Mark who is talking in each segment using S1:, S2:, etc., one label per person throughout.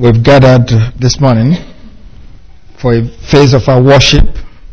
S1: We've gathered this morning for a phase of our worship.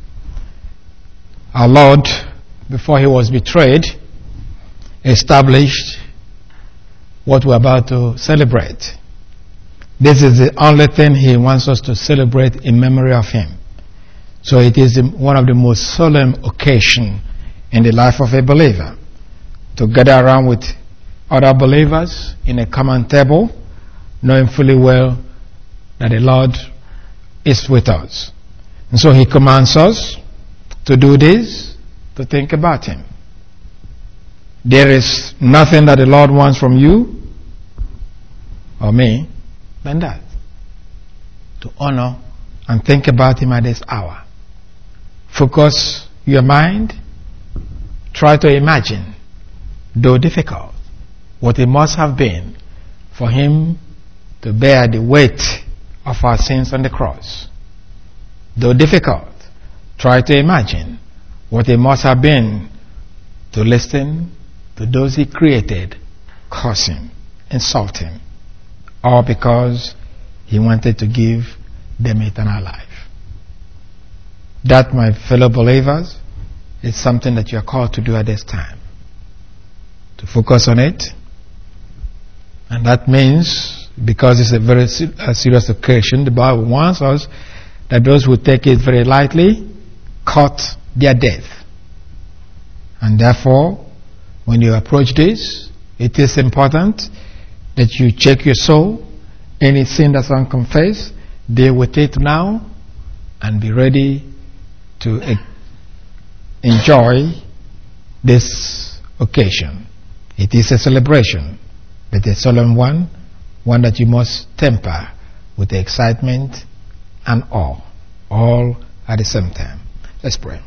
S1: Our Lord, before He was betrayed, established what we're about to celebrate. This is the only thing He wants us to celebrate in memory of Him. So it is one of the most solemn occasions in the life of a believer to gather around with other believers in a common table, knowing fully well that the Lord is with us. And so He commands us to do this, to think about Him. There is nothing that the Lord wants from you or me than that. To honor and think about Him at this hour. Focus your mind. Try to imagine, though difficult, what it must have been for Him to bear the weight of our sins on the cross. Though difficult, try to imagine what it must have been to listen to those He created curse Him, insult Him, all because He wanted to give them eternal life. That, my fellow believers, is something that you are called to do at this time. To focus on it. And that means, because it's a very serious occasion, the Bible warns us that those who take it very lightly court their death. And therefore, when you approach this, it is important that you check your soul. Any sin that's unconfessed, deal with it now and be ready to enjoy this occasion. It is a celebration, but a solemn one that you must temper with the excitement and awe, all at the same time. Let's pray.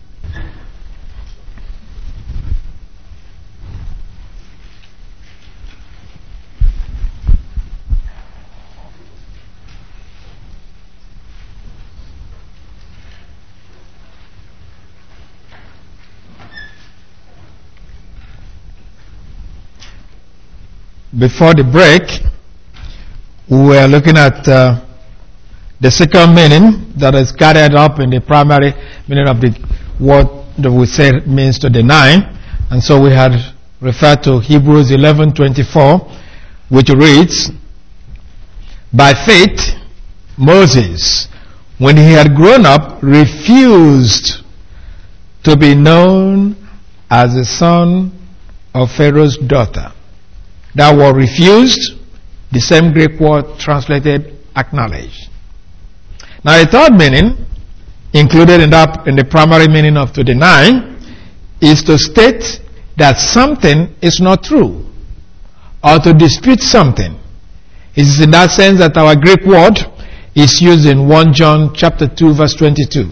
S1: Before the break, we were looking at the second meaning that is gathered up in the primary meaning of the word that we say means to deny. And so we had referred to Hebrews 11:24, which reads, "By faith, Moses, when he had grown up, refused to be known as the son of Pharaoh's daughter." That word refused, the same Greek word translated acknowledged. Now the third meaning, included in the primary meaning of to deny, is to state that something is not true, or to dispute something. It is in that sense that our Greek word is used in 1 John chapter 2 verse 22.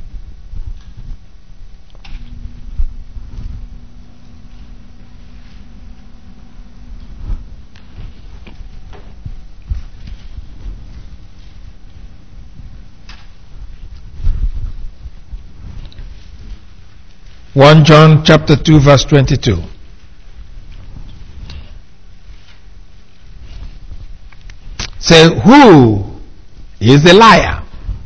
S1: (1 John chapter 2 verse 22). Say, who is the liar?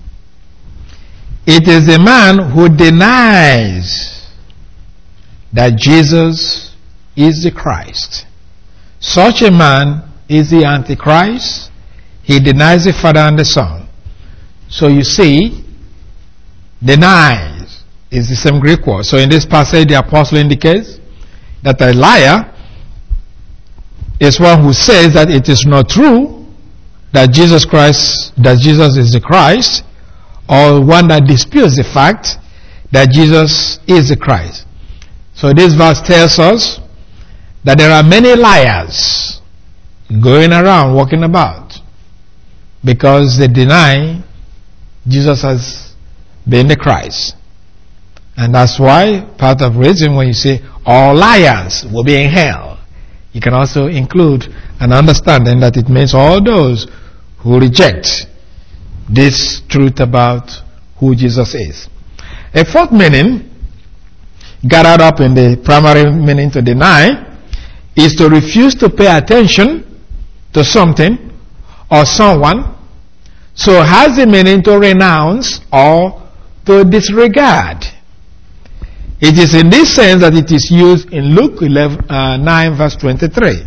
S1: It is the man who denies that Jesus is the Christ. Such a man is the Antichrist. He denies the Father and the Son. So you see, denies is the same Greek word. So in this passage, the apostle indicates that a liar is one who says that it is not true that Jesus is the Christ, or one that disputes the fact that Jesus is the Christ. So this verse tells us that there are many liars going around, walking about, because they deny Jesus as being the Christ. And that's why part of reason when you say all liars will be in hell, you can also include an understanding that it means all those who reject this truth about who Jesus is. A fourth meaning, gathered up in the primary meaning to deny, is to refuse to pay attention to something or someone, so has the meaning to renounce or to disregard. It is in this sense that it is used in Luke 9 verse 23.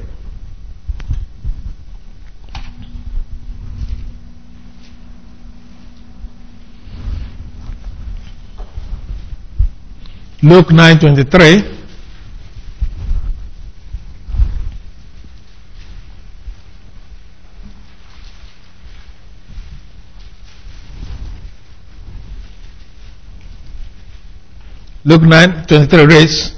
S1: Luke 9:23. Luke 9:23 reads,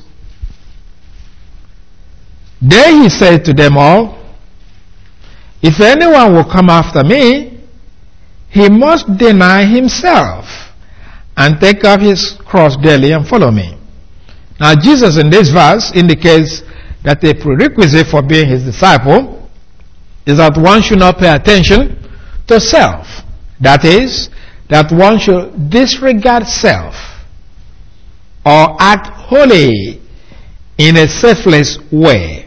S1: Then he said to them all, If anyone will come after me, he must deny himself and take up his cross daily and follow me. Now Jesus in this verse indicates that a prerequisite for being his disciple is that one should not pay attention to self. That is, that one should disregard self or act wholly in a selfless way.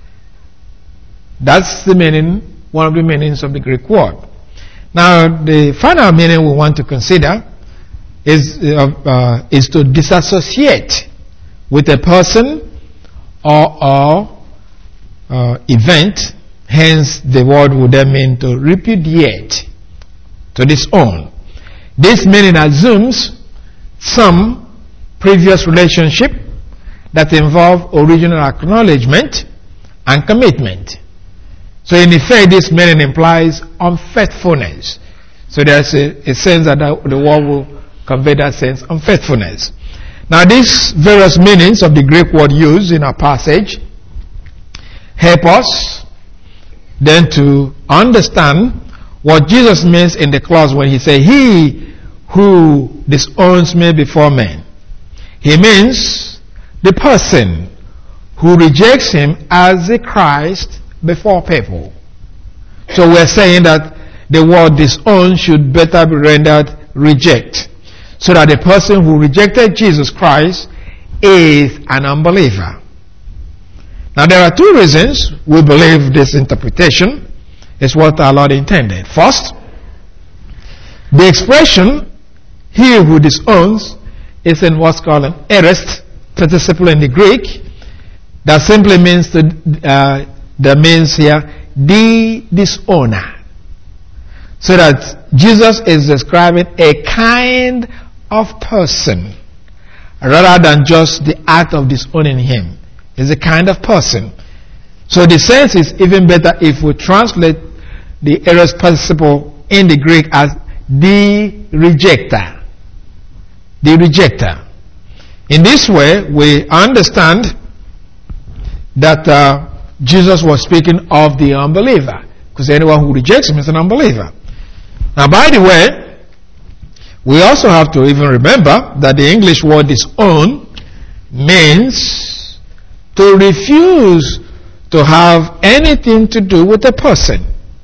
S1: That's the meaning, one of the meanings of the Greek word. Now, the final meaning we want to consider is to disassociate with a person or event. Hence, the word would then mean to repudiate, to disown. This meaning assumes some previous relationship that involve original acknowledgement and commitment. So in effect, this meaning implies unfaithfulness. So there's a sense that the word will convey that sense, unfaithfulness. Now these various meanings of the Greek word used in our passage help us then to understand what Jesus means in the clause when he says, He who disowns me before men. He means the person who rejects him as the Christ before people. So we're saying that the word disown should better be rendered reject. So that the person who rejected Jesus Christ is an unbeliever. Now there are two reasons we believe this interpretation is what our Lord intended. First, the expression, he who disowns, is in what's called an aorist participle in the Greek. That simply means that means here the disowner. So that Jesus is describing a kind of person rather than just the act of disowning him. It's a kind of person. So the sense is even better if we translate the aorist participle in the Greek as the rejecter. The rejecter. In this way, we understand that Jesus was speaking of the unbeliever, because anyone who rejects him is an unbeliever. Now, by the way, we also have to even remember that the English word disown means to refuse to have anything to do with a person.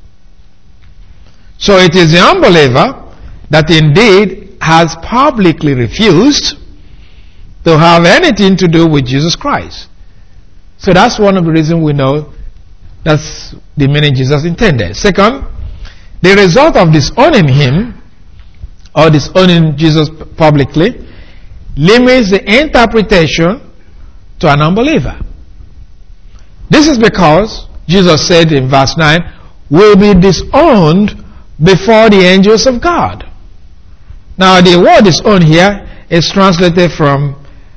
S1: So it is the unbeliever that indeed has publicly refused to have anything to do with Jesus Christ. So that's one of the reasons we know that's the meaning Jesus intended. Second, the result of disowning him or disowning Jesus publicly limits the interpretation to an unbeliever. This is because Jesus said in verse 9, will be disowned before the angels of God. Now the word disown here is translated from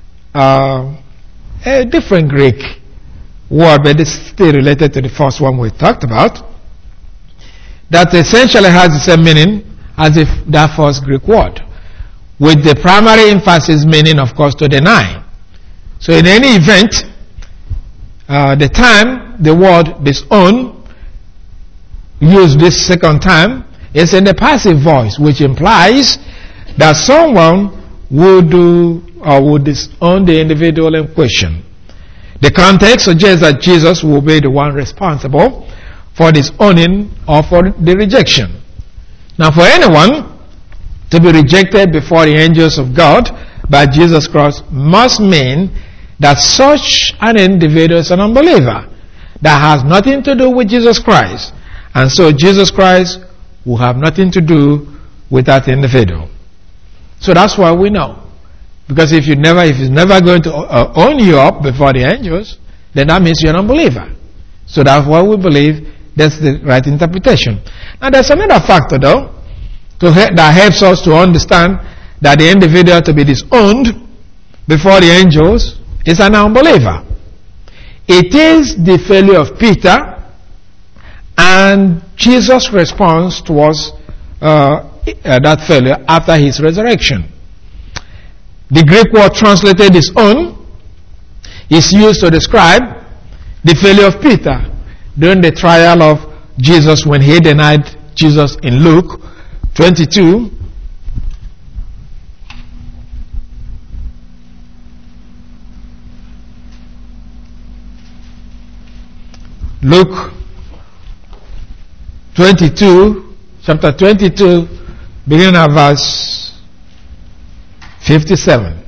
S1: a different Greek word, but it's still related to the first one we talked about, that essentially has the same meaning as if that first Greek word, with the primary emphasis meaning, of course, to deny. So in any event, the time the word disown used this second time is in the passive voice, which implies that someone would do or would disown the individual in question. The context suggests that Jesus will be the one responsible for disowning or for the rejection. Now, for anyone to be rejected before the angels of God by Jesus Christ must mean that such an individual is an unbeliever that has nothing to do with Jesus Christ And so Jesus Christ will have nothing to do with that individual. So that's why we know. Because if he's never going to own you up before the angels, then that means you're an unbeliever. So that's why we believe that's the right interpretation. Now there's another factor though, that helps us to understand that the individual to be disowned before the angels is an unbeliever. It is the failure of Peter and Jesus' response towards that failure after his resurrection. The Greek word translated disown is used to describe the failure of Peter during the trial of Jesus when he denied Jesus in Luke 22. Luke 22, chapter 22, beginning at verse 57.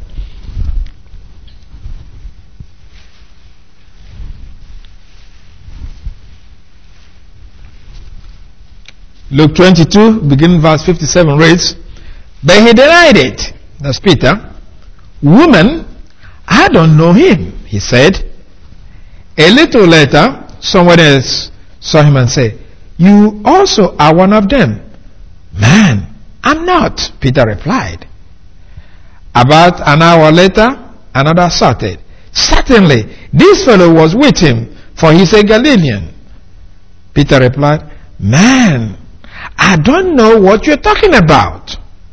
S1: Luke 22, beginning verse 57 reads, "But he denied it," that's Peter. "Woman, I don't know him," he said. A little later, someone else saw him and said, "You also are one of them." "Man, I'm not," Peter replied. About an hour later, another asserted, "Certainly, this fellow was with him, for he's a Galilean." Peter replied, "Man, I don't know what you're talking about."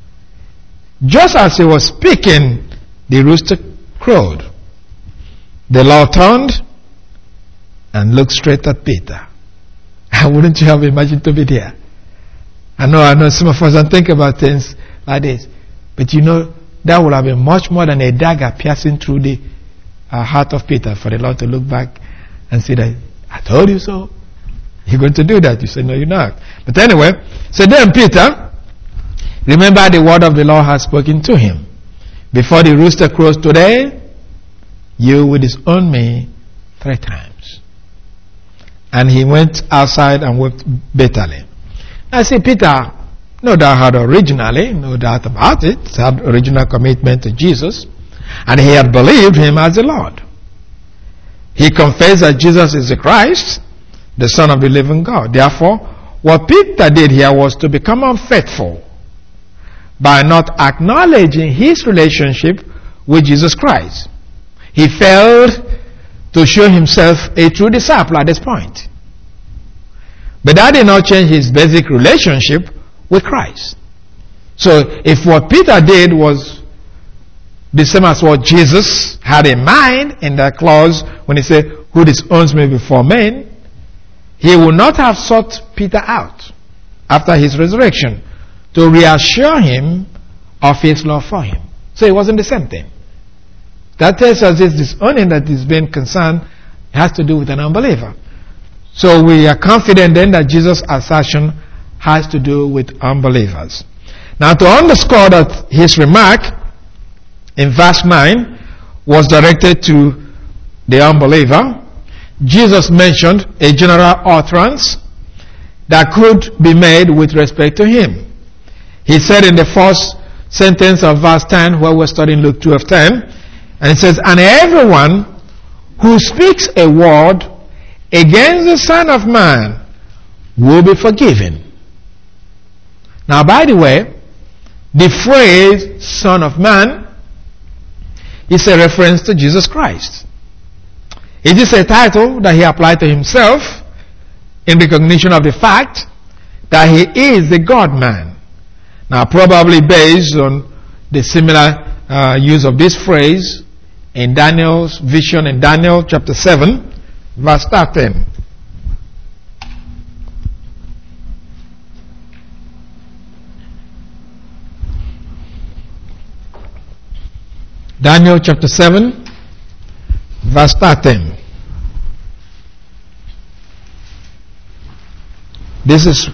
S1: Just as he was speaking, the rooster crowed. The Lord turned and looked straight at Peter. Wouldn't you have imagined to be there? I know some of us don't think about things like this. But you know, that would have been much more than a dagger piercing through the heart of Peter for the Lord to look back and say that, "I told you so." You're going to do that. You say, "No, you're not." But anyway, so then Peter, remember the word of the Lord has spoken to him. "Before the rooster crows today, you will disown me 3 times. And he went outside and wept bitterly. I see Peter, no doubt had originally, no doubt about it, had original commitment to Jesus, and he had believed him as the Lord. He confessed that Jesus is the Christ, the Son of the living God. Therefore, what Peter did here was to become unfaithful by not acknowledging his relationship with Jesus Christ. He failed to show himself a true disciple at this point. But that did not change his basic relationship with Christ. So if what Peter did was the same as what Jesus had in mind in that clause when he said, "Who disowns me before men," he would not have sought Peter out after his resurrection to reassure him of his love for him. So it wasn't the same thing. That tells us this disowning that is being concerned has to do with an unbeliever. So we are confident then that Jesus' assertion has to do with unbelievers. Now to underscore that his remark in verse 9 was directed to the unbeliever, Jesus mentioned a general utterance that could be made with respect to him. He said in the first sentence of verse 10, where we're studying Luke 12:10, and it says, "And everyone who speaks a word against the Son of Man will be forgiven." Now, by the way, the phrase Son of Man is a reference to Jesus Christ. It is a title that he applied to himself in recognition of the fact that he is the God-man. Now, probably based on the similar use of this phrase in Daniel's vision in Daniel chapter 7, verse 13. Daniel chapter 7, verse 13. This is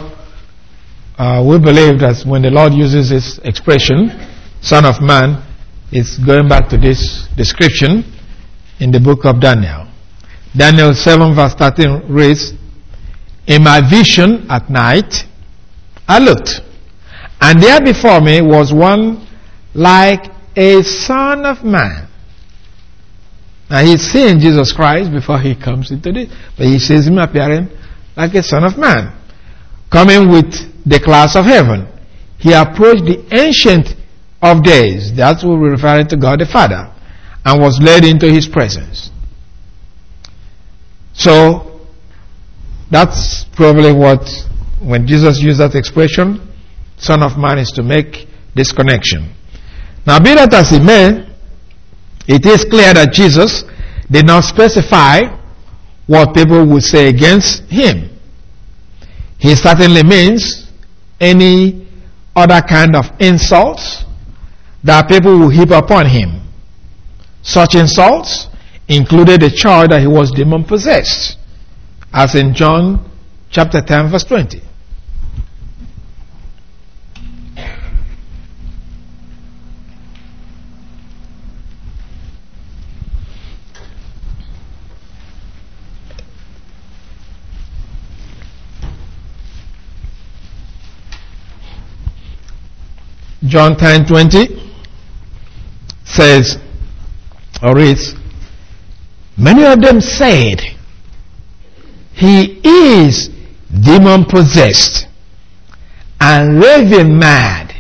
S1: we believe that when the Lord uses this expression, Son of Man, it's going back to this description in the book of Daniel. Daniel 7 verse 13 reads, In my vision at night, I looked, and there before me was one like a son of man. Now he's seeing Jesus Christ before he comes into this, but he sees him appearing like a son of man, coming with the clouds of heaven. He approached the Ancient of Days, that's what we're referring to God the Father, and was led into his presence. So that's probably what, when Jesus used that expression, Son of Man, is to make this connection. Now, be that as it may, it is clear that Jesus did not specify what people would say against him. He certainly means any other kind of insults that people will heap upon him. Such insults included the charge that he was demon possessed, as in John chapter 10 verse 20. John 10:20 says, or reads, many of them said, he is demon possessed and raving mad.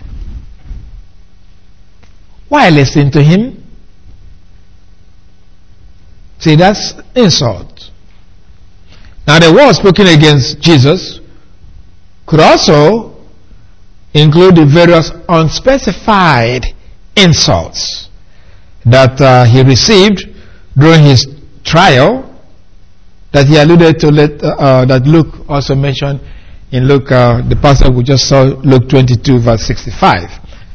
S1: Why listen to him? See, that's insult. Now the word spoken against Jesus could also include the various unspecified insults that he received during his trial, that he alluded to, that Luke also mentioned in Luke, the passage we just saw, Luke 22 verse 65.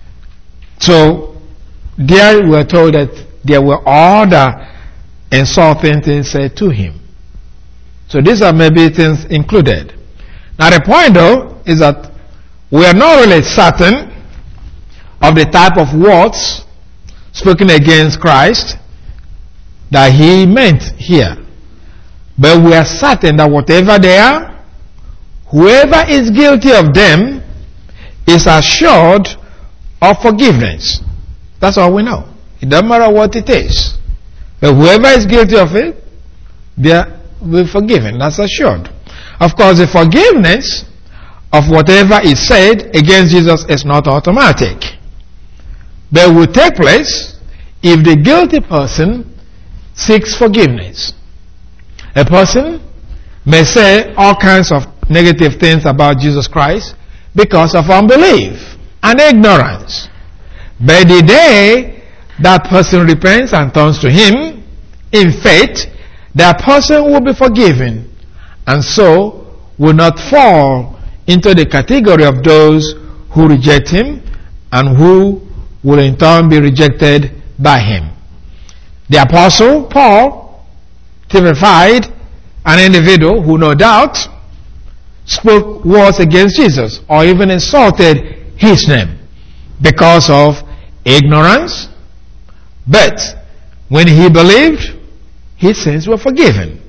S1: So there we are told that there were other insulting things said to him. So these are maybe things included. Now the point though is that we are not really certain of the type of words spoken against Christ that he meant here. But we are certain that whatever they are, whoever is guilty of them is assured of forgiveness. That's all we know. It doesn't matter what it is. But whoever is guilty of it, they will be forgiven. That's assured. Of course, the forgiveness of whatever is said against Jesus is not automatic. But will take place if the guilty person seeks forgiveness. A person may say all kinds of negative things about Jesus Christ because of unbelief and ignorance. But the day that person repents and turns to him in faith, that person will be forgiven, and so will not fall into the category of those who reject him and who will in turn be rejected by him. The Apostle Paul typified an individual who no doubt spoke words against Jesus or even insulted his name because of ignorance, but when he believed, his sins were forgiven.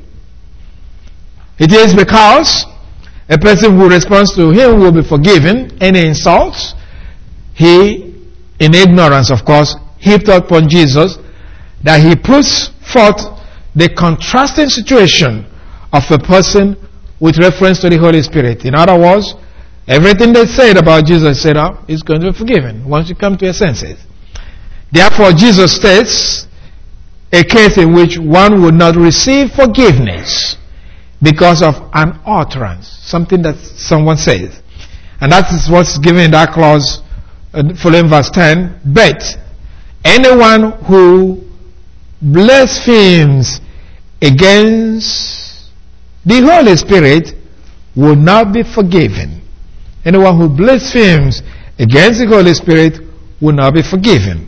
S1: It is because a person who responds to him will be forgiven any insults he, in ignorance of course, heaped upon Jesus, that he puts forth the contrasting situation of a person with reference to the Holy Spirit. In other words, everything they said about Jesus said is going to be forgiven once you come to your senses. Therefore, Jesus states a case in which one would not receive forgiveness because of an utterance, something that someone says. And that is what's given in that clause following verse 10. But anyone who blasphemes against the Holy Spirit will not be forgiven. Anyone who blasphemes against the Holy Spirit will not be forgiven.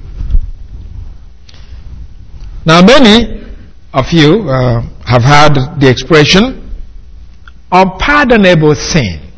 S1: Now many of you have heard the expression unpardonable sin.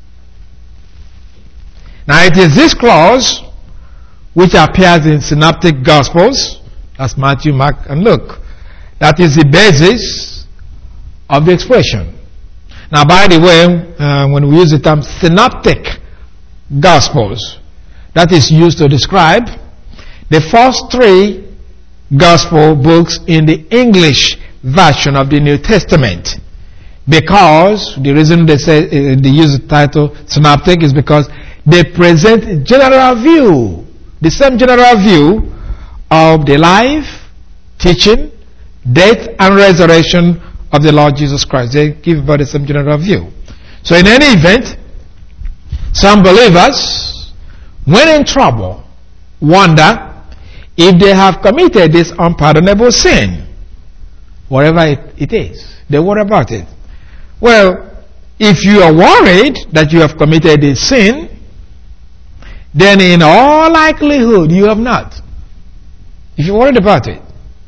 S1: Now it is this clause which appears in synoptic gospels, that's Matthew, Mark and Luke, that is the basis of the expression. Now, by the way, when we use the term synoptic gospels, that is used to describe the first three gospel books in the English version of the New Testament. Because the reason they use the title synoptic is because they present a general view, the same general view of the life, teaching, death, and resurrection of the Lord Jesus Christ. They give about the same general view. So in any event, some believers, when in trouble, wonder if they have committed this unpardonable sin. Whatever it is, they worry about it. Well, if you are worried that you have committed a sin, then in all likelihood you have not. If you're worried about it.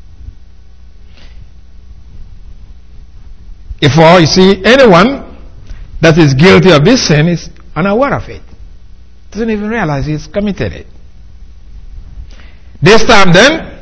S1: If you see anyone that is guilty of this sin is unaware of it, doesn't even realize he's committed it. This time then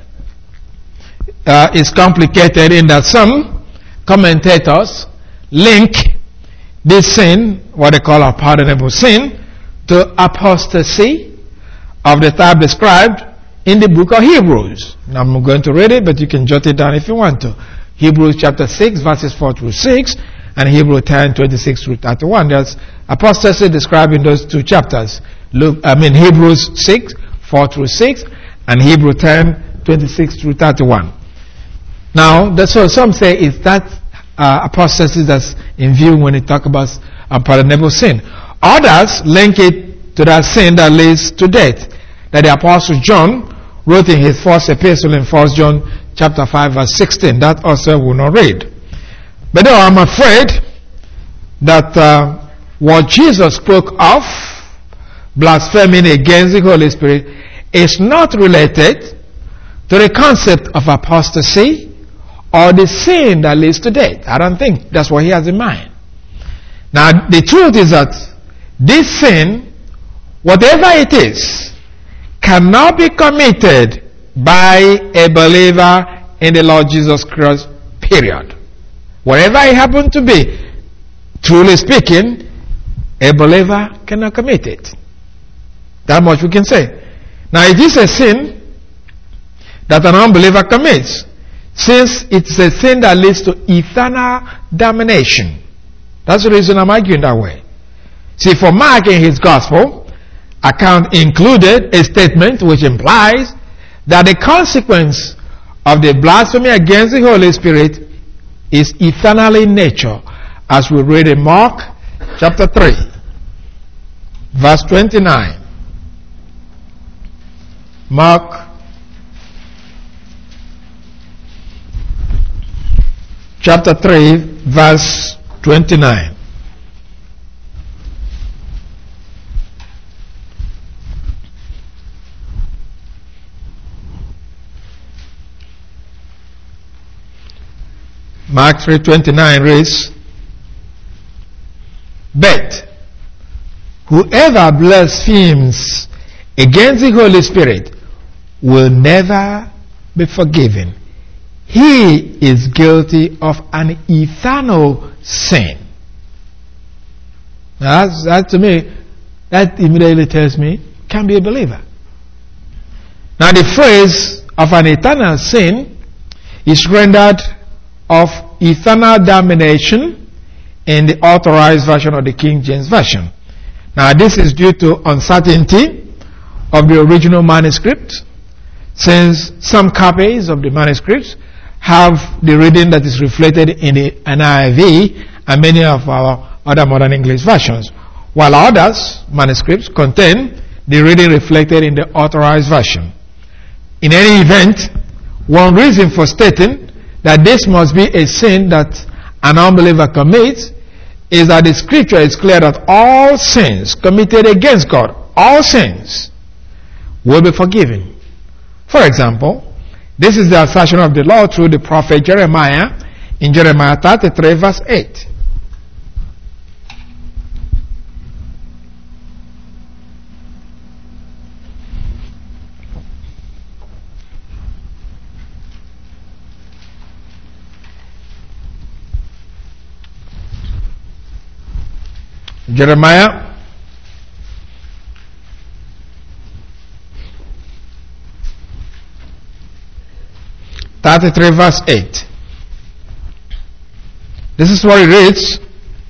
S1: is complicated in that some commentators link this sin, what they call a pardonable sin, to apostasy of the type described in the book of Hebrews. Now I'm going to read it, but you can jot it down if you want to. Hebrews chapter 6 verses 4 through 6 and Hebrews 10 26 through 31. There's apostasy described in those two chapters. Hebrews 6 4 through 6 and Hebrews 10 26 through 31. Now, that's what some say is that apostasy that's in view when they talk about unpardonable sin. Others link it to that sin that leads to death, that the Apostle John wrote in his first epistle in 1 John chapter 5 verse 16. That also will not read. But no, I'm afraid that what Jesus spoke of, blaspheming against the Holy Spirit, is not related to the concept of apostasy or the sin that leads to death. I don't think that's what he has in mind. Now, the truth is that this sin, whatever it is, cannot be committed by a believer in the Lord Jesus Christ, period. Whatever it happened to be, truly speaking, a believer cannot commit it. That much we can say. Now, it is a sin that an unbeliever commits, since it's a sin that leads to eternal damnation. That's the reason I'm arguing that way. See, for Mark in his gospel account included a statement which implies that the consequence of the blasphemy against the Holy Spirit is eternal in nature, as we read in Mark chapter 3 verse 29. Mark chapter 3 verse 29. Mark 3:29 reads, "But whoever blasphemes against the Holy Spirit will never be forgiven. He is guilty of an eternal sin." Now that to me, that immediately tells me, can't be a believer. Now the phrase of an eternal sin is rendered of eternal damnation in the Authorized Version of the King James Version. Now this is due to uncertainty of the original manuscript, since some copies of the manuscripts have the reading that is reflected in the NIV and many of our other modern English versions, while others manuscripts contain the reading reflected in the Authorized Version. In any event, one reason for stating that this must be a sin that an unbeliever commits is that the scripture is clear that all sins committed against God, all sins, will be forgiven. For example, this is the assertion of the Lord through the prophet Jeremiah in Jeremiah 33 verse 8. Jeremiah verse 8. This is what it reads.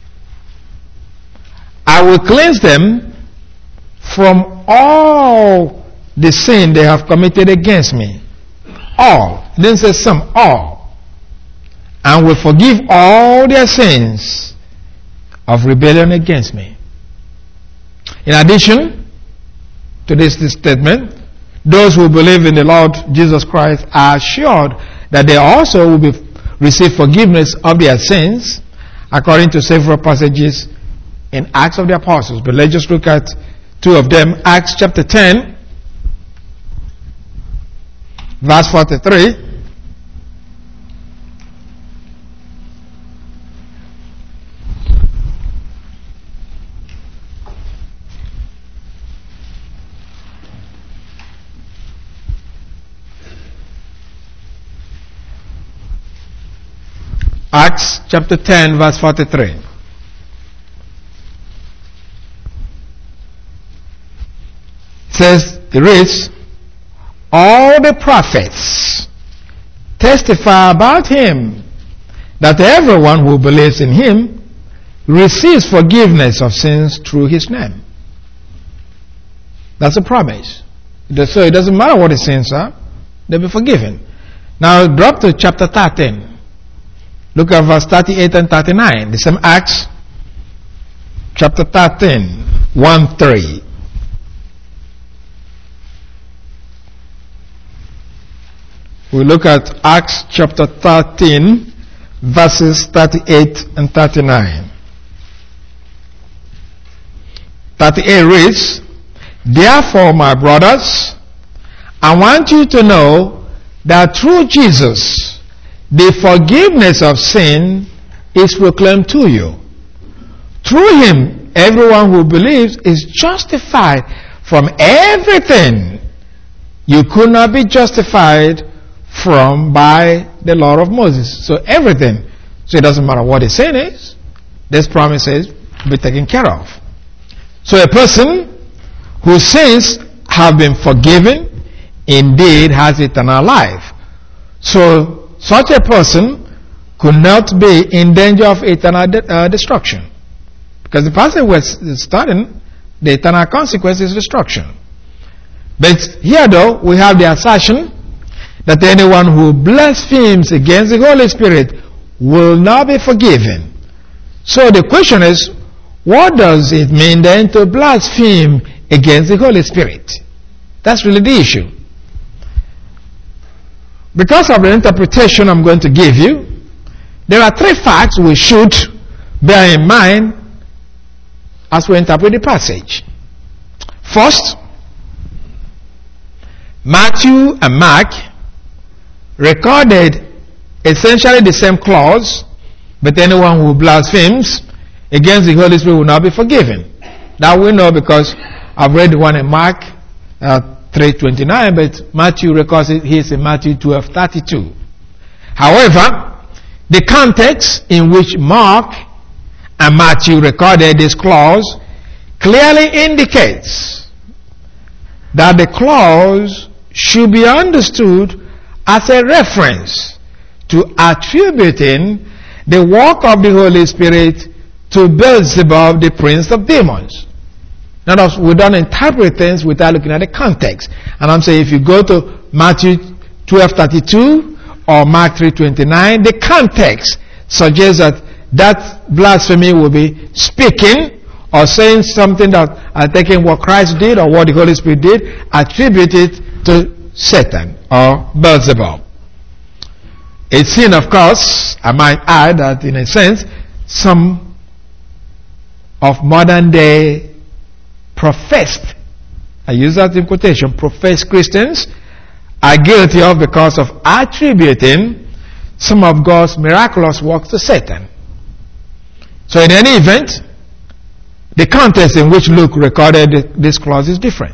S1: I will cleanse them from all the sin they have committed against me. All. It didn't say some, all. And will forgive all their sins of rebellion against me. In addition to this statement, those who believe in the Lord Jesus Christ are assured that they also will receive forgiveness of their sins, according to several passages in Acts of the Apostles. But let's just look at two of them. Acts chapter 10, verse 43. Acts chapter 10, verse 43. It says, it reads, all the prophets testify about him, that everyone who believes in him receives forgiveness of sins through his name. That's a promise. So it doesn't matter what the sins are, they'll be forgiven. Now drop to chapter 13. Look at verse 38 and 39. The same Acts, chapter 13, 1-3. We look at Acts chapter 13, verses 38 and 39. 38 reads, therefore, my brothers, I want you to know that through Jesus, the forgiveness of sin is proclaimed to you. Through him, everyone who believes is justified from everything you could not be justified from by the law of Moses. So everything. So it doesn't matter what the sin is. This promise says will be taken care of. So a person whose sins have been forgiven indeed has eternal life. So such a person could not be in danger of eternal destruction. Because the person was studying the eternal consequence is destruction. But here though, we have the assertion that anyone who blasphemes against the Holy Spirit will not be forgiven. So the question is, what does it mean then to blaspheme against the Holy Spirit? That's really the issue. Because of the interpretation I'm going to give you, there are three facts we should bear in mind as we interpret the passage. First, Matthew and Mark recorded essentially the same clause, but anyone who blasphemes against the Holy Spirit will not be forgiven. That we know because I've read the one in Mark 3:29, but Matthew records it here in Matthew 12:32. However, the context in which Mark and Matthew recorded this clause clearly indicates that the clause should be understood as a reference to attributing the work of the Holy Spirit to Beelzebub, the prince of demons. Now, we don't interpret things without looking at the context. And I'm saying if you go to Matthew 12:32 or Mark 3:29, the context suggests that blasphemy will be speaking or saying something that taking what Christ did or what the Holy Spirit did, attribute it to Satan or Beelzebub. A sin, of course, I might add that in a sense, some of modern day professed, I use that in quotation, professed Christians are guilty of because of attributing some of God's miraculous works to Satan. So in any event, the context in which Luke recorded this clause is different.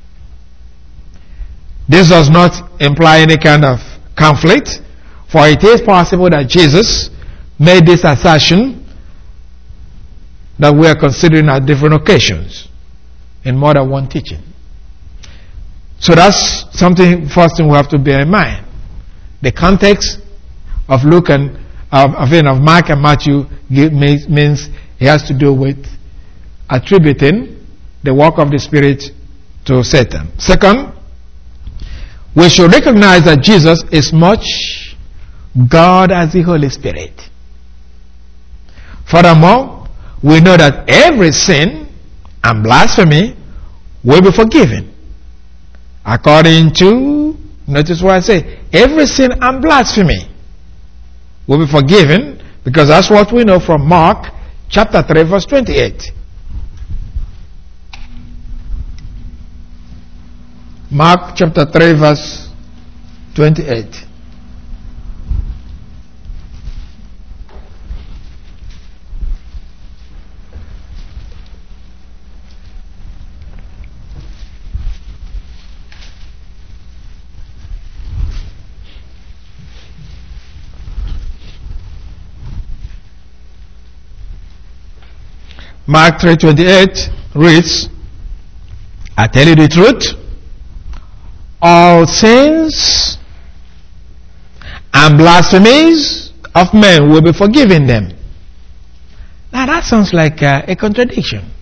S1: This does not imply any kind of conflict, for it is possible that Jesus made this assertion that we are considering at different occasions in more than one teaching. So that's something, first thing we have to bear in mind. The context of Luke and of Mark and Matthew means it has to do with attributing the work of the Spirit to Satan. Second, we should recognize that Jesus is much God as the Holy Spirit. Furthermore, we know that every sin and blasphemy will be forgiven. According to, notice what I say, every sin and blasphemy will be forgiven, because that's what we know from Mark chapter 3 verse 28. Mark chapter 3 verse 28. Mark 3:28 reads, I tell you the truth, all sins and blasphemies of men will be forgiven them. Now that sounds like a contradiction,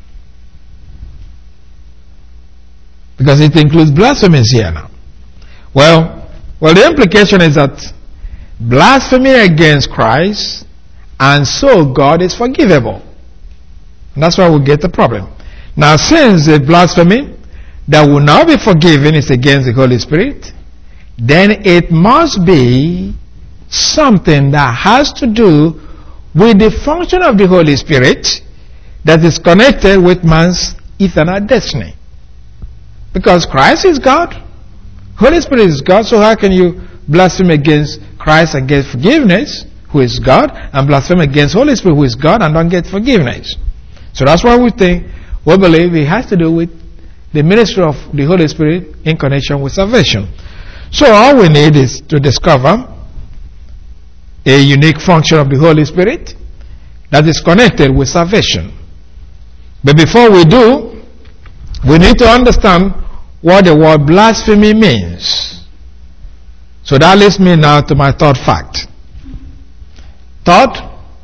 S1: because it includes blasphemies here now. Well, the implication is that blasphemy against Christ and so God is forgivable. And that's why we get the problem. Now, since the blasphemy that will not be forgiven is against the Holy Spirit, then it must be something that has to do with the function of the Holy Spirit that is connected with man's eternal destiny. Because Christ is God, Holy Spirit is God, so how can you blaspheme against Christ and get forgiveness, who is God, and blaspheme against Holy Spirit, who is God, and don't get forgiveness? So that's why we believe it has to do with the ministry of the Holy Spirit in connection with salvation. So all we need is to discover a unique function of the Holy Spirit that is connected with salvation. But before we do, we need to understand what the word blasphemy means. So that leads me now to my third fact. Third,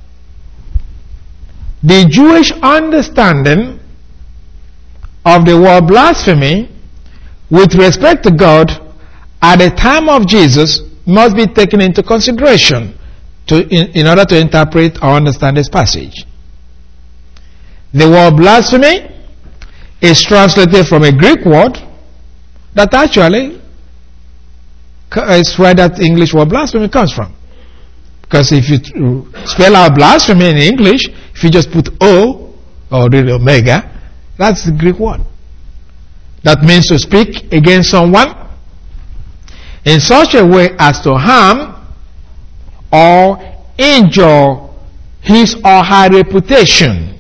S1: the Jewish understanding of the word blasphemy with respect to God at the time of Jesus must be taken into consideration in order to interpret or understand this passage. The word blasphemy is translated from a Greek word that actually is where that English word blasphemy comes from. Because if you spell out blasphemy in English, if you just put O or the omega, that's the Greek word. That means to speak against someone in such a way as to harm or injure his or her reputation.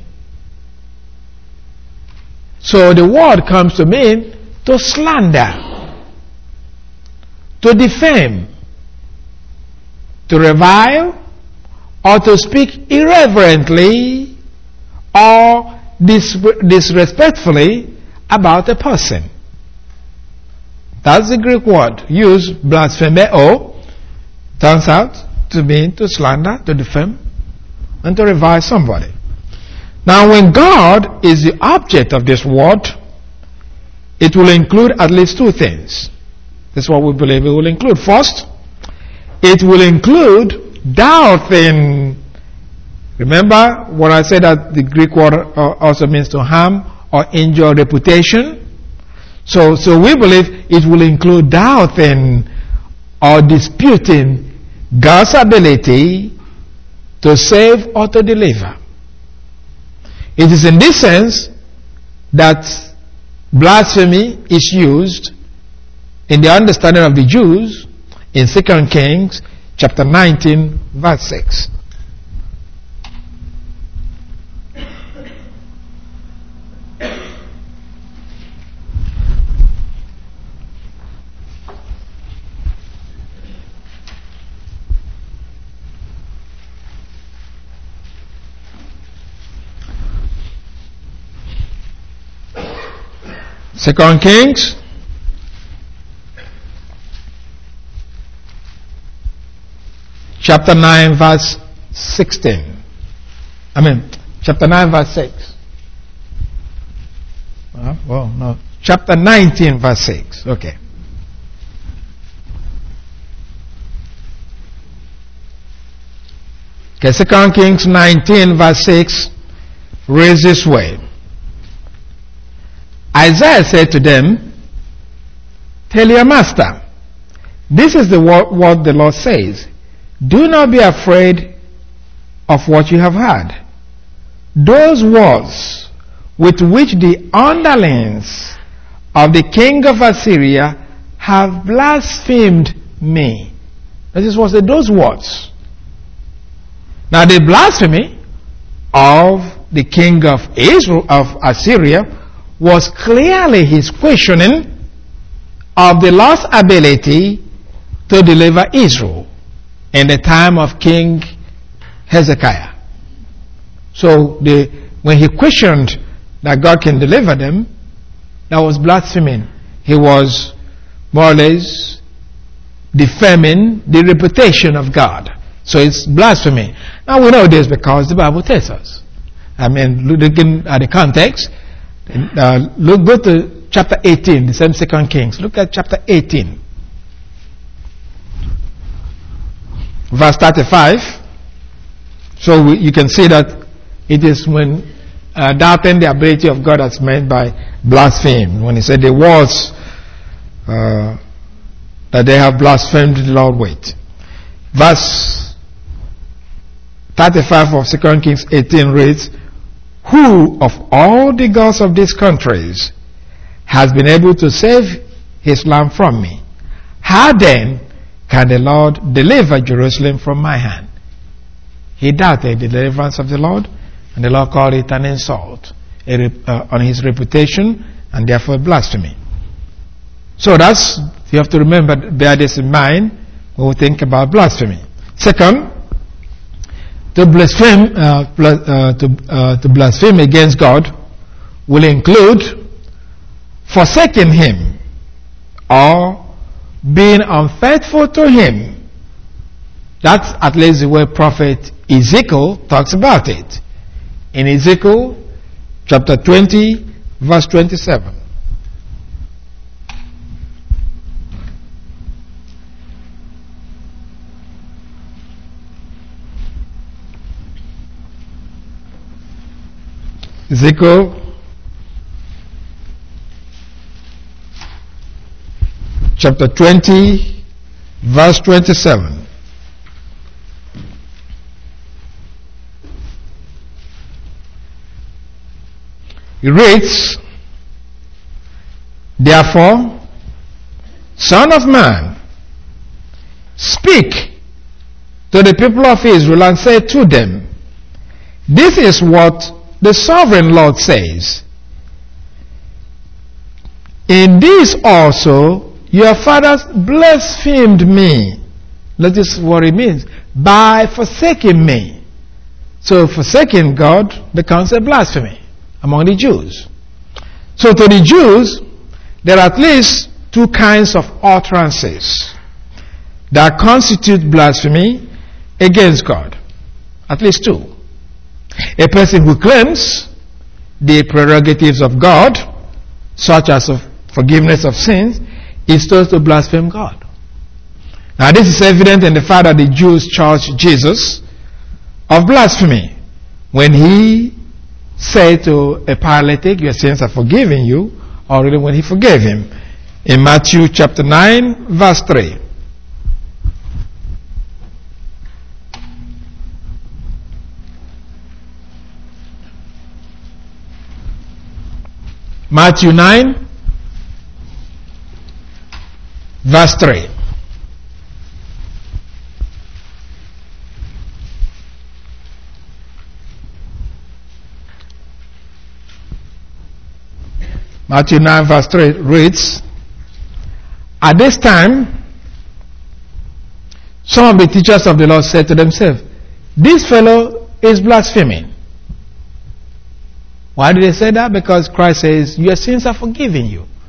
S1: So the word comes to mean to slander, to defame, to revile, or to speak irreverently or disrespectfully about a person. That's the Greek word used, blasphemeo, turns out to mean to slander, to defame, and to revile somebody. Now, when God is the object of this word, it will include at least two things. That's what we believe it will include. First, it will include doubting. Remember when I said that the Greek word also means to harm or injure reputation? So we believe it will include doubting or disputing God's ability to save or to deliver. It is in this sense that blasphemy is used in the understanding of the Jews in 2 Kings chapter 19 verse 6. 2 Kings chapter 9 verse 16. Chapter 9 verse 6. No. Chapter 19 verse 6. Okay. Okay, 2 Kings 19 verse 6 reads this way. Isaiah said to them, tell your master, this is what the Lord says. Do not be afraid of what you have heard. Those words with which the underlings of the king of Assyria have blasphemed me. This is what said, those words. Now the blasphemy of the king of Israel, of Assyria, was clearly his questioning of the Lord's ability to deliver Israel in the time of King Hezekiah. So when he questioned that God can deliver them, that was blaspheming. He was more or less defaming the reputation of God. So it's blasphemy. Now we know this because the Bible tells us. Looking at the context, go to chapter 18, the same 2 Kings. Look at chapter 18. Verse 35. So you can see that it is when doubting the ability of God that's meant by blaspheme. When he said the words that they have blasphemed the Lord with. Verse 35 of 2 Kings 18 reads, who of all the gods of these countries has been able to save his land from me? How then can the Lord deliver Jerusalem from my hand? He doubted the deliverance of the Lord, and the Lord called it an insult on his reputation, and therefore blasphemy. So you have to remember, bear this in mind when we think about blasphemy. Second, to blaspheme against God will include forsaking him or being unfaithful to him. That's at least the way prophet Ezekiel talks about it. In Ezekiel chapter 20 verse 27. Ezekiel chapter 20 verse 27. It reads, therefore, Son of man, speak to the people of Israel and say to them, this is what the sovereign Lord says. In this also your fathers blasphemed me. Notice what it means. By forsaking me. So forsaking God becomes a blasphemy among the Jews. So to the Jews, there are at least two kinds of utterances that constitute blasphemy against God. At least two. A person who claims the prerogatives of God, such as of forgiveness of sins, is told to blaspheme God. Now this is evident in the fact that the Jews charged Jesus of blasphemy when he said to a paralytic, your sins are forgiven you, or really when he forgave him. In Matthew chapter 9 verse 3. Matthew 9 verse 3. Matthew 9 verse 3 reads, at this time, some of the teachers of the law said to themselves, this fellow is blaspheming. Why did they say that? Because Christ says, your sins are forgiven you.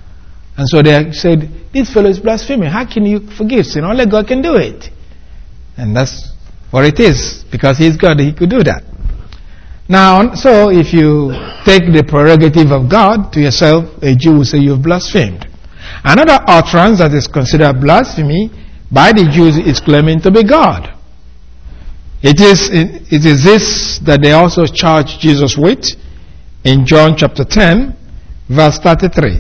S1: And so they said, this fellow is blaspheming. How can you forgive sin? Only God can do it. And that's what it is. Because He's God, He could do that. Now, so if you take the prerogative of God to yourself, a Jew will say you've blasphemed. Another utterance that is considered blasphemy by the Jews is claiming to be God. It is this that they also charge Jesus with in John chapter 10, verse 33.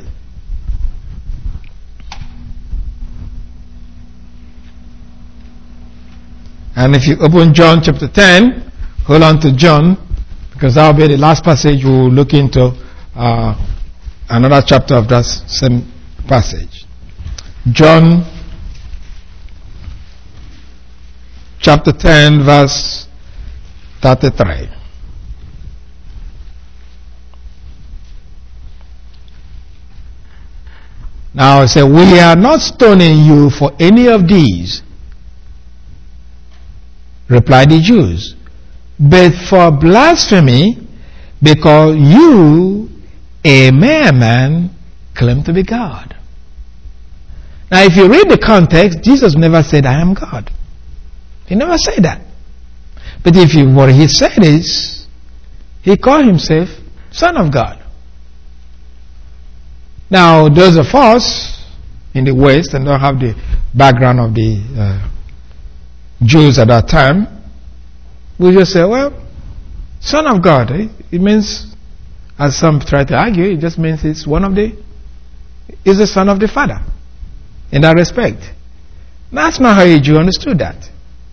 S1: And if you open John chapter 10, hold on to John, because that will be the last passage we'll look into another chapter of that same passage. John chapter 10, verse 33. Now it says, we are not stoning you for any of these, replied the Jews, but for blasphemy, because you, a mere man, claim to be God. Now if you read the context, Jesus never said, I am God. He never said that. But what he said is, he called himself Son of God. Now, those of us in the West and don't have the background of the Jews at that time, we just say, well, Son of God, it means, as some try to argue, it just means it's the Son of the Father, in that respect. That's not how a Jew understood that.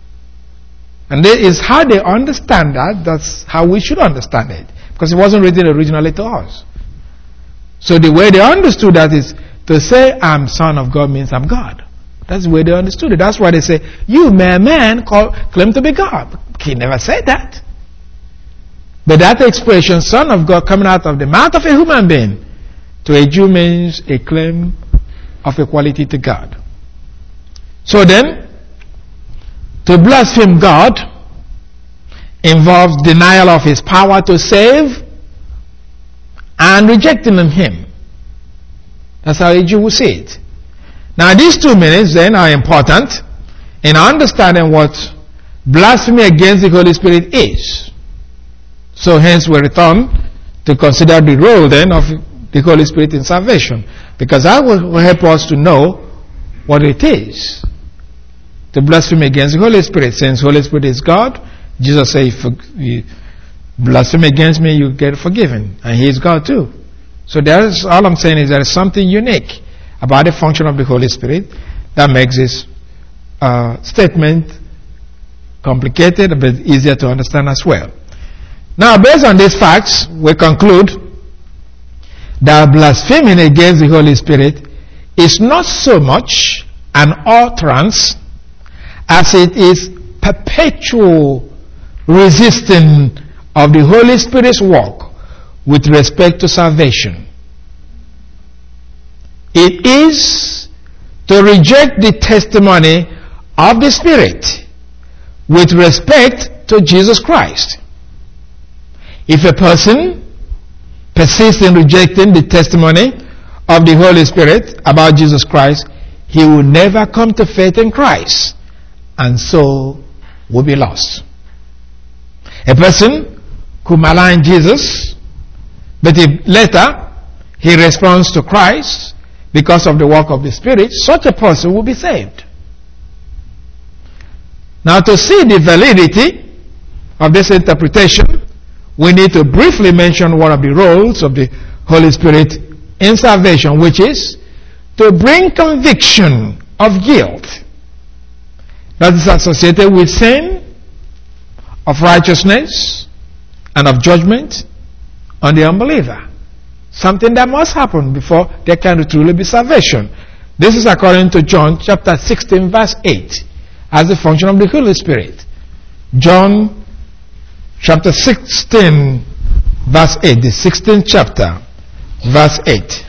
S1: And that is how they understand that. That's how we should understand it. Because it wasn't written originally to us. So the way they understood that is to say I'm Son of God means I'm God. That's the way they understood it. That's why they say, you mere man claim to be God. He never said that. But that expression, Son of God, coming out of the mouth of a human being, to a Jew means a claim of equality to God. So then, to blaspheme God involves denial of His power to save and rejecting Him. That's how a Jew will say it. Now these 2 minutes then are important in understanding what blasphemy against the Holy Spirit is. So hence we return to consider the role then of the Holy Spirit in salvation. Because that will help us to know what it is to blaspheme against the Holy Spirit. Since Holy Spirit is God, Jesus said, if you blaspheme against me, you get forgiven. And He is God too. So all I'm saying is there is something unique about the function of the Holy Spirit that makes this statement complicated, but easier to understand as well. Now, based on these facts, we conclude that blaspheming against the Holy Spirit is not so much an utterance as it is perpetual resisting of the Holy Spirit's work with respect to salvation. It is to reject the testimony of the Spirit with respect to Jesus Christ. If a person persists in rejecting the testimony of the Holy Spirit about Jesus Christ, he will never come to faith in Christ, and so will be lost. A person who maligns Jesus, but if later he responds to Christ because of the work of the Spirit, such a person will be saved. Now, to see the validity of this interpretation, we need to briefly mention one of the roles of the Holy Spirit in salvation, which is to bring conviction of guilt that is associated with sin, of righteousness, and of judgment on the unbeliever. Something that must happen before there can truly be salvation. This is according to John chapter 16 verse 8 as the function of the Holy Spirit. John chapter 16 verse 8, the 16th chapter verse 8.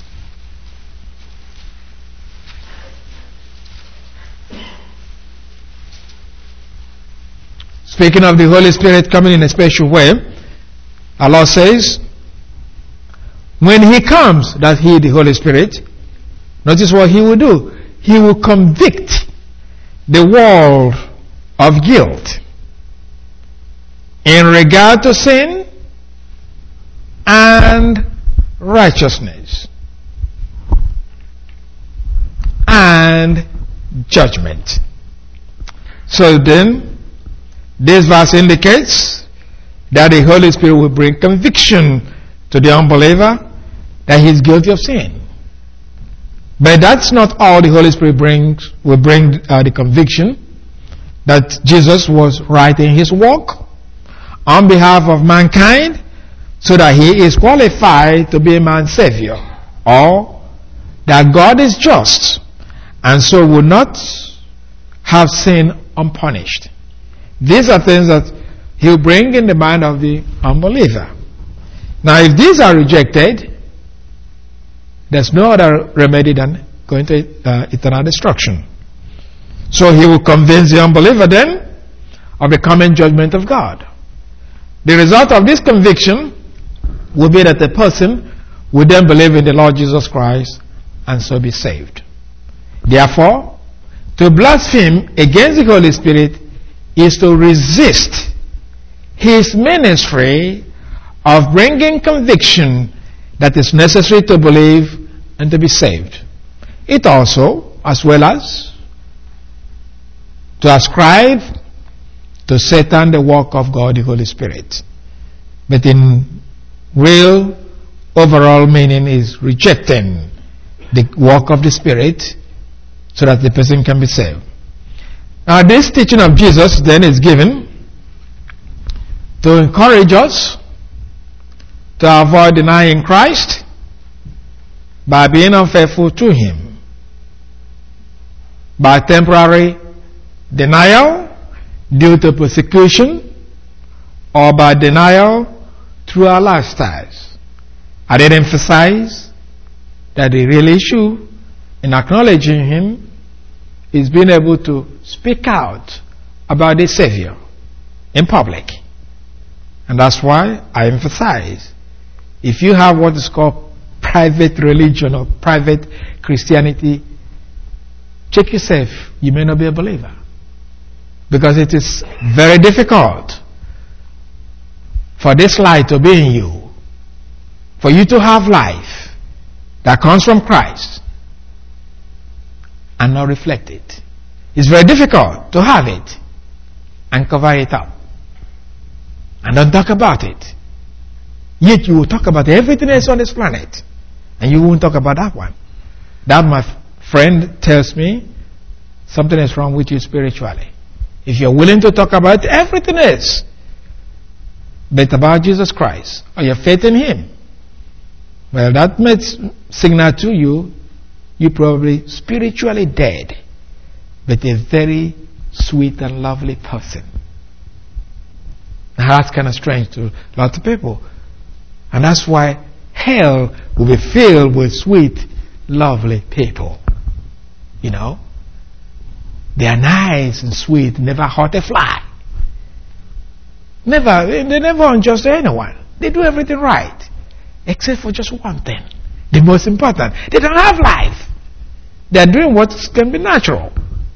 S1: Speaking of the Holy Spirit coming in a special way, Allah says, when He comes, that He, the Holy Spirit, Notice what he will do. He will convict the world of guilt in regard to sin and righteousness and judgment. So then, this verse indicates that the Holy Spirit will bring conviction to the unbeliever that he is guilty of sin. But that's not all the Holy Spirit will bring the conviction that Jesus was right in his walk on behalf of mankind so that he is qualified to be a man's savior, or that God is just and so will not have sin unpunished. These are things that he'll bring in the mind of the unbeliever. Now, if these are rejected, there's no other remedy than going to eternal destruction. So he will convince the unbeliever then of the coming judgment of God. The result of this conviction will be that the person will then believe in the Lord Jesus Christ and so be saved. Therefore, to blaspheme against the Holy Spirit is to resist his ministry of bringing conviction that is necessary to believe and to be saved. It also, as well as to ascribe to Satan the work of God, the Holy Spirit. But in real, overall meaning is rejecting the work of the Spirit so that the person can be saved. Now, this teaching of Jesus then is given to encourage us to avoid denying Christ by being unfaithful to him, by temporary denial due to persecution, or by denial through our lifestyles. I did emphasize that the real issue in acknowledging him is being able to speak out about the Savior in public. And that's why I emphasize, if you have what is called private religion or private Christianity, check yourself. You may not be a believer. Because it is very difficult for this light to be in you, for you to have life that comes from Christ and not reflect it. It's very difficult to have it and cover it up and don't talk about it. Yet you will talk about everything else on this planet and you won't talk about that one. That, my friend, tells me something is wrong with you spiritually. If you're willing to talk about everything else but about Jesus Christ or your faith in him, well, that may signal to you you're probably spiritually dead, but a very sweet and lovely person. Now, that's kind of strange to a lot of people. And that's why hell will be filled with sweet, lovely people. You know? They are nice and sweet, never hurt a fly. They never unjust to anyone. They do everything right. Except for just one thing. The most important. They don't have life. They are doing what can be natural.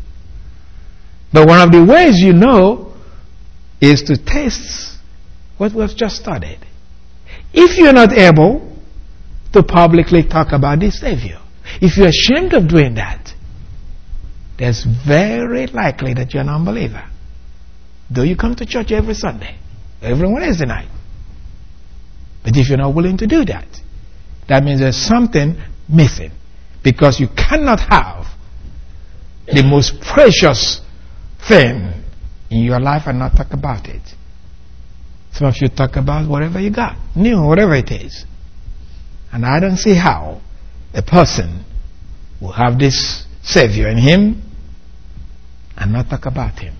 S1: But one of the ways you know is to taste what we have just studied. If you're not able to publicly talk about the Savior, if you're ashamed of doing that, there's very likely that you're an unbeliever. Though you come to church every Sunday, every Wednesday night. But if you're not willing to do that, that means there's something missing. Because you cannot have the most precious thing in your life and not talk about it. Some of you talk about whatever you got, new, whatever it is. And I don't see how a person will have this Savior in him and not talk about him.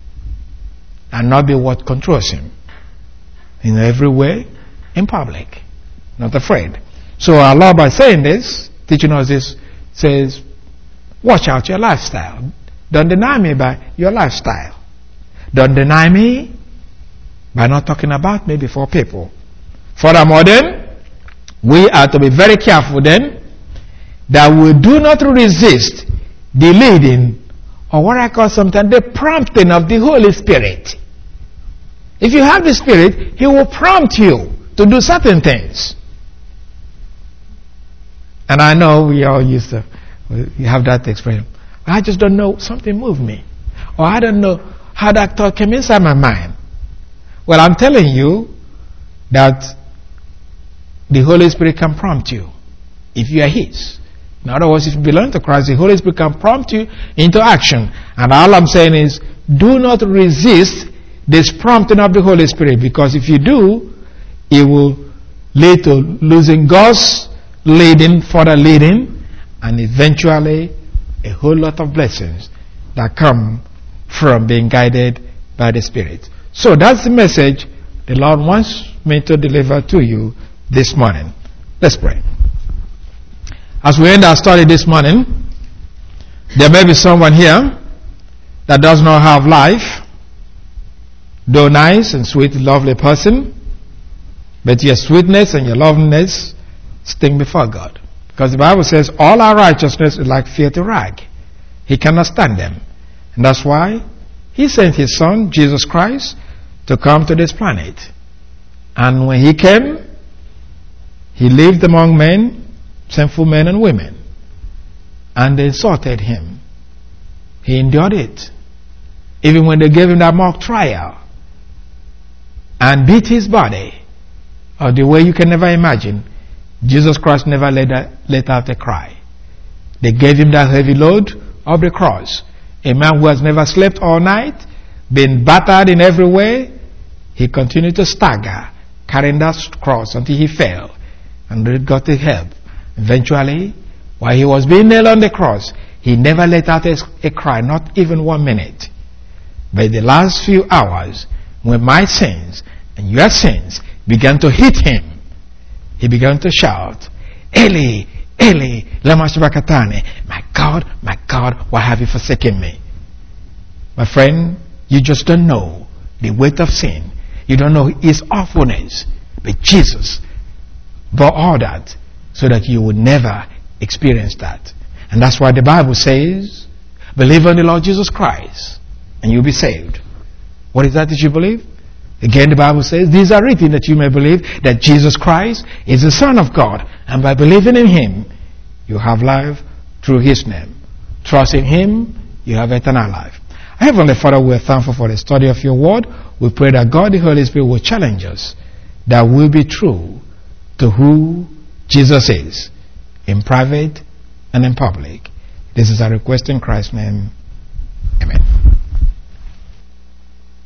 S1: And not be what controls him. In every way, in public. Not afraid. So our Lord, by saying this, teaching us this, says, watch out your lifestyle. Don't deny me by your lifestyle. Don't deny me by not talking about me before people. Furthermore then, we are to be very careful then that we do not resist the leading, or what I call sometimes the prompting of the Holy Spirit. If you have the Spirit, He will prompt you to do certain things. And I know we all used to have that expression. I just don't know, something moved me. Or I don't know how that thought came inside my mind. Well, I'm telling you that the Holy Spirit can prompt you if you are His. In other words, if you belong to Christ, the Holy Spirit can prompt you into action. And all I'm saying is, do not resist this prompting of the Holy Spirit, because if you do, it will lead to losing God's leading, further leading, and eventually a whole lot of blessings that come from being guided by the Spirit. So that's the message the Lord wants me to deliver to you this morning. Let's pray. As we end our study this morning, there may be someone here that does not have life, though nice and sweet, lovely person, but your sweetness and your loveliness stink before God. Because the Bible says all our righteousness is like filthy rag. He cannot stand them. And that's why He sent His Son, Jesus Christ, to come to this planet. And when He came, He lived among men, sinful men and women. And they insulted Him. He endured it. Even when they gave Him that mock trial and beat His body, or the way you can never imagine, Jesus Christ never let out a cry. They gave Him that heavy load of the cross. A man who has never slept all night, been battered in every way, he continued to stagger, carrying that cross until he fell and got the help. Eventually, while He was being nailed on the cross, He never let out a cry, not even 1 minute. But the last few hours, when my sins and your sins began to hit Him, He began to shout, Eli, Eli, lama sabachthani, my God, why have you forsaken me? My friend, you just don't know the weight of sin. You don't know its awfulness. But Jesus bore all that so that you would never experience that. And that's why the Bible says, believe on the Lord Jesus Christ and you'll be saved. What is that you believe? Again, the Bible says, these are written that you may believe that Jesus Christ is the Son of God, and by believing in Him, you have life through His name. Trust in Him, you have eternal life. Heavenly Father, we are thankful for the study of your word. We pray that God the Holy Spirit will challenge us, that we'll be true to who Jesus is, in private and in public. This is our request in Christ's name.